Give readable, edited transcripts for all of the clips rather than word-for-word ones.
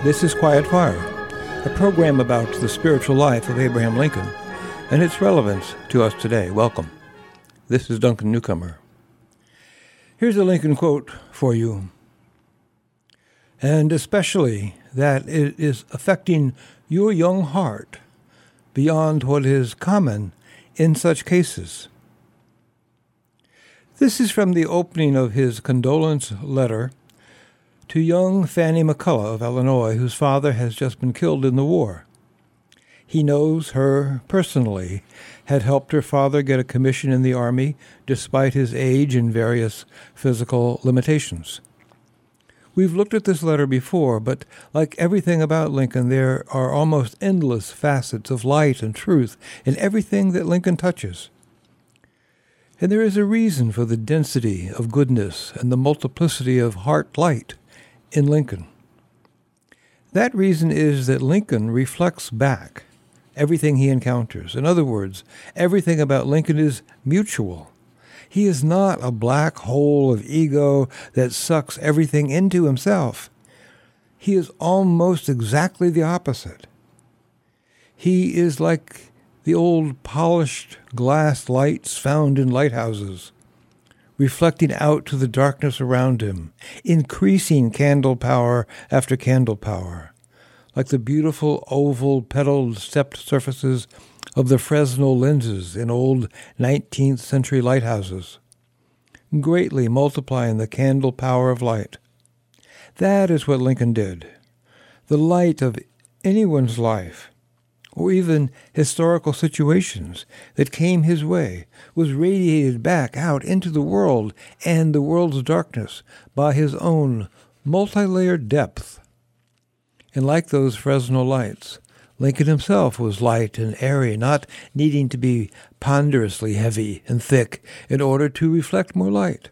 This is Quiet Fire, a program about the spiritual life of Abraham Lincoln and its relevance to us today. Welcome. This is Duncan Newcomer. Here's a Lincoln quote for you, and especially that it is affecting your young heart beyond what is common in such cases. This is from the opening of his condolence letter to young Fanny McCullough of Illinois, whose father has just been killed in the war. He knows her personally, had helped her father get a commission in the Army despite his age and various physical limitations. We've looked at this letter before, but like everything about Lincoln, there are almost endless facets of light and truth in everything that Lincoln touches. And there is a reason for the density of goodness and the multiplicity of heart light in Lincoln. That reason is that Lincoln reflects back everything he encounters. In other words, everything about Lincoln is mutual. He is not a black hole of ego that sucks everything into himself. He is almost exactly the opposite. He is like the old polished glass lights found in lighthouses, reflecting out to the darkness around him, increasing candle power after candle power, like the beautiful oval petaled stepped surfaces of the Fresnel lenses in old 19th century lighthouses, greatly multiplying the candle power of light. That is what Lincoln did. The light of anyone's life, or even historical situations that came his way, was radiated back out into the world and the world's darkness by his own multi-layered depth. And like those Fresnel lights, Lincoln himself was light and airy, not needing to be ponderously heavy and thick in order to reflect more light.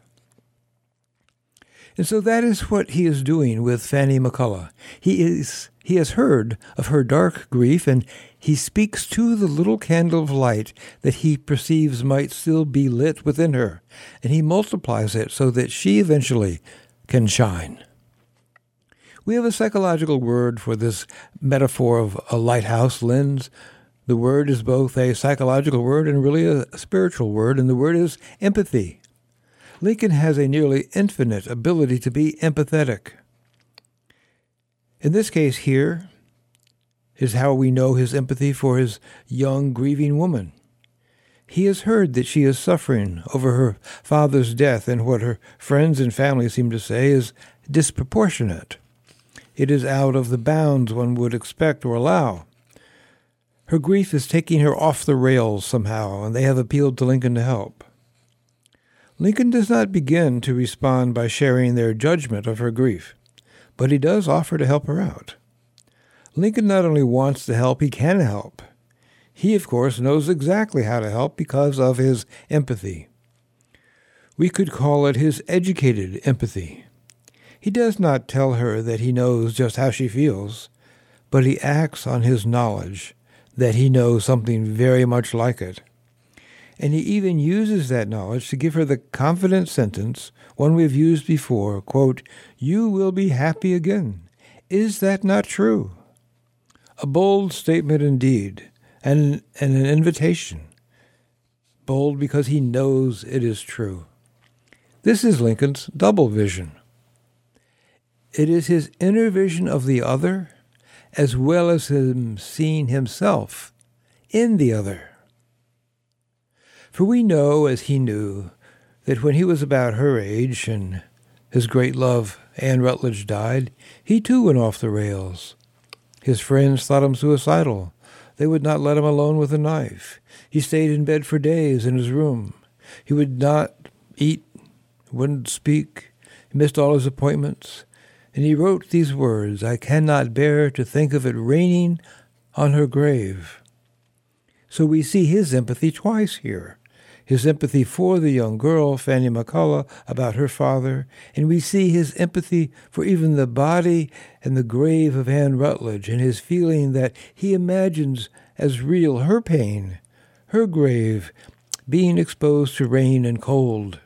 And so that is what he is doing with Fanny McCullough. He has heard of her dark grief, and he speaks to the little candle of light that he perceives might still be lit within her, and he multiplies it so that she eventually can shine. We have a psychological word for this metaphor of a lighthouse lens. The word is both a psychological word and really a spiritual word, and the word is empathy. Lincoln has a nearly infinite ability to be empathetic. In this case here is how we know his empathy for his young, grieving woman. He has heard that she is suffering over her father's death, and what her friends and family seem to say is disproportionate. It is out of the bounds one would expect or allow. Her grief is taking her off the rails somehow, and they have appealed to Lincoln to help. Lincoln does not begin to respond by sharing their judgment of her grief, but he does offer to help her out. Lincoln not only wants to help, he can help. He, of course, knows exactly how to help because of his empathy. We could call it his educated empathy. He does not tell her that he knows just how she feels, but he acts on his knowledge that he knows something very much like it. And he even uses that knowledge to give her the confident sentence, one we've used before, quote, "You will be happy again. Is that not true?" A bold statement indeed, and an invitation. Bold because he knows it is true. This is Lincoln's double vision. It is his inner vision of the other, as well as him seeing himself in the other. For we know, as he knew, that when he was about her age and his great love, Anne Rutledge, died, he too went off the rails. His friends thought him suicidal. They would not let him alone with a knife. He stayed in bed for days in his room. He would not eat, wouldn't speak. He missed all his appointments. And he wrote these words, "I cannot bear to think of it raining on her grave." So we see his empathy twice here. His empathy for the young girl, Fanny McCullough, about her father, and we see his empathy for even the body and the grave of Anne Rutledge, and his feeling that he imagines as real her pain, her grave, being exposed to rain and cold.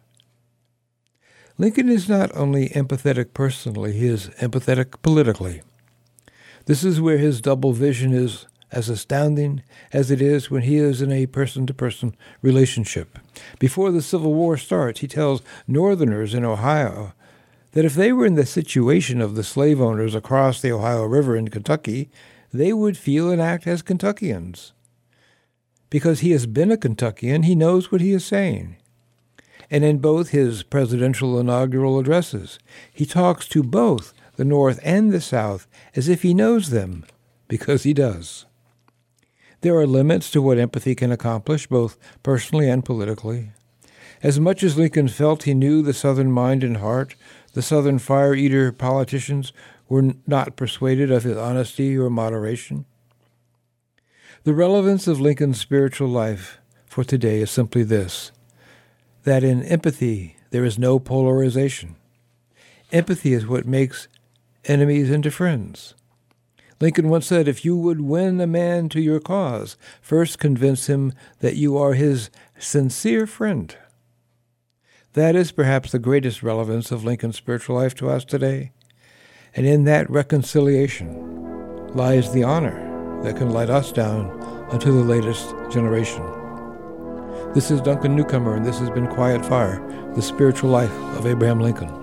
Lincoln is not only empathetic personally, he is empathetic politically. This is where his double vision is as astounding as it is when he is in a person-to-person relationship. Before the Civil War starts, he tells Northerners in Ohio that if they were in the situation of the slave owners across the Ohio River in Kentucky, they would feel and act as Kentuckians. Because he has been a Kentuckian, he knows what he is saying. And in both his presidential inaugural addresses, he talks to both the North and the South as if he knows them, because he does. There are limits to what empathy can accomplish, both personally and politically. As much as Lincoln felt he knew the Southern mind and heart, the Southern fire-eater politicians were not persuaded of his honesty or moderation. The relevance of Lincoln's spiritual life for today is simply this, that in empathy there is no polarization. Empathy is what makes enemies into friends. Lincoln once said, if you would win a man to your cause, first convince him that you are his sincere friend. That is perhaps the greatest relevance of Lincoln's spiritual life to us today. And in that reconciliation lies the honor that can light us down unto the latest generation. This is Duncan Newcomer, and this has been Quiet Fire, the spiritual life of Abraham Lincoln.